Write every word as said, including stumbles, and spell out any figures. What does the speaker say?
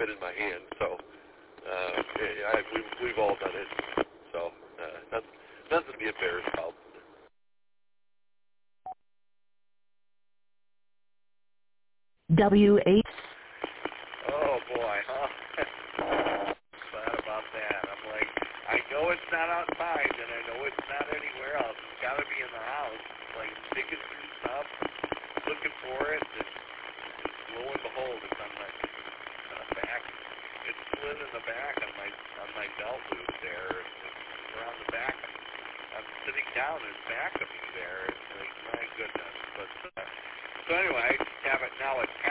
fit in my hand. So uh, I, we've, we've all done it. So uh, that's nothing to be embarrassed about. W eight. Oh boy, huh? Glad about that. I'm like, I know it's not outside, and I know it's not anywhere else. It's got to be in the house. It's like digging through stuff, looking for it, and lo and behold, it's on my uh, back. It's split in the back on my on my belt loop there. It's around the back. I'm sitting down in back of me there. It's like, my goodness. But uh, so anyway, I just have it now. It's